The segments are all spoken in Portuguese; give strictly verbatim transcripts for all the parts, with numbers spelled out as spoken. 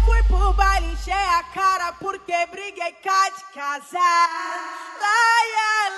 fui pro baile, encher a cara porque briguei cá de casar. Laia,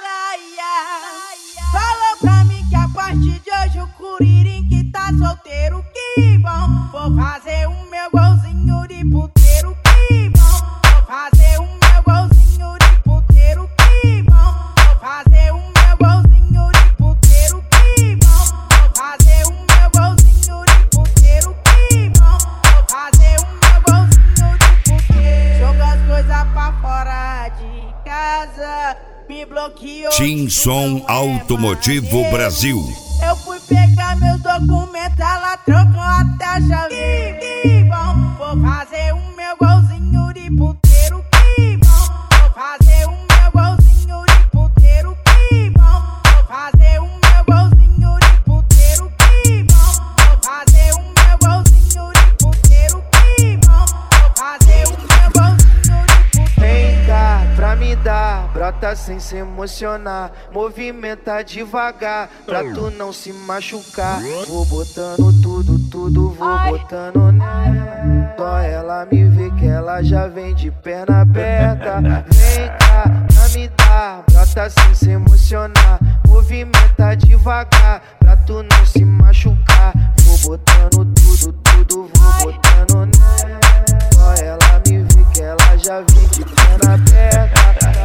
laia. Falou pra mim que a partir de hoje o Curirim que tá solteiro, que bom. Vou fazer o meu golzinho de puteiro, que bom. Vou fazer o meu golzinho de puteiro, que bom. Vou fazer o meu golzinho de puteiro, que bom. Vou fazer o meu golzinho de puteiro, que bom. Vou fazer o meu golzinho de puteiro. Jogo as coisas pra fora de casa, me bloqueou. Tim Som Automotivo Brasil. Eu fui pegar meus documentos, ela trocou até a chave. Que bom, vou fazer o meu golzinho de puteiro, que bom. Vou fazer o meu golzinho de puteiro, que bom. Vou fazer o meu golzinho de puteiro, que bom. Vou fazer o meu golzinho de puteiro, que bom. Vou fazer o meu golzinho de puteiro. Vem cá pra me dar, brota sem se emocionar, movimenta devagar pra tu não se machucar. Vou botando tudo, tudo, vou botando nela. Só ela me vê que ela já vem de perna aberta. Vem cá pra me dar, brota sem se emocionar, movimenta devagar pra tu não se machucar. Vou botando tudo, tudo, vou botando nela. Só ela me vê que ela já vem de perna aberta.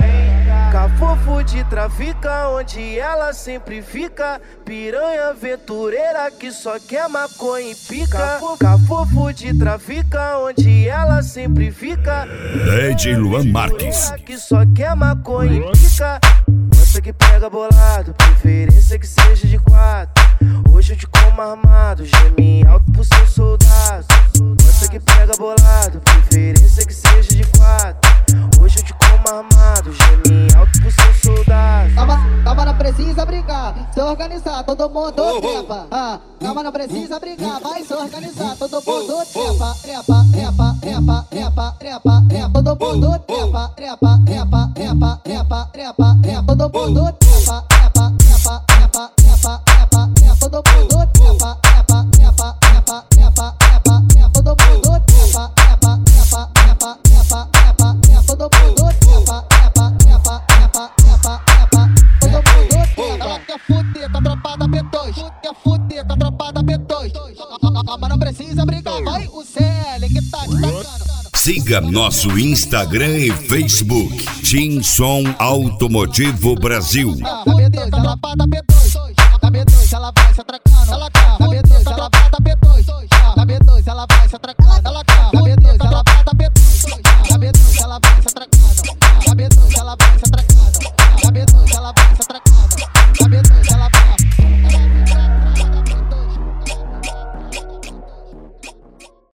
Cafofo de trafica, onde ela sempre fica. Piranha aventureira que só quer maconha e pica. Cafofo de trafica, onde ela sempre fica. D J Luan Marques. Que só quer maconha e pica. Gosta que pega bolado, preferência que seja de quatro. Hoje eu te como armado, geme alto pro seu soldado. Gosta que pega bolado, preferência que seja de quatro. Hoje eu te como armado, geme alto pro seu soldado. Calma, calma, não precisa brigar, se organizar, todo mundo trepa. Ah, calma, não precisa brigar, vai se organizar, todo mundo trepa. Trepa, trepa, trepa, trepa, trepa, trepa, todo mundo trepa. Trepa, trepa, trepa, trepa, trepa, trepa, todo mundo trepa. Trepa, trepa, trepa, trepa, trepa, trepa, todo mundo trepa. Trepa, trepa, trepa, trepa, trepa, trepa, todo mundo trepa. Trepa, trepa, trepa, trepa, trepa, trepa, todo mundo trepa. Trepa, trepa, trepa, trepa, trepa, todo mundo trepa. Ela quer fuder com a tropa da B dois, quer fuder com a tropa da B dois. Mas não precisa brigar, vai o C L que tá te tacando. Siga nosso Instagram e Facebook, Tim Som Automotivo Brasil. A B dois, ela tropa da B dois, a B dois ela vai se atracando. Ela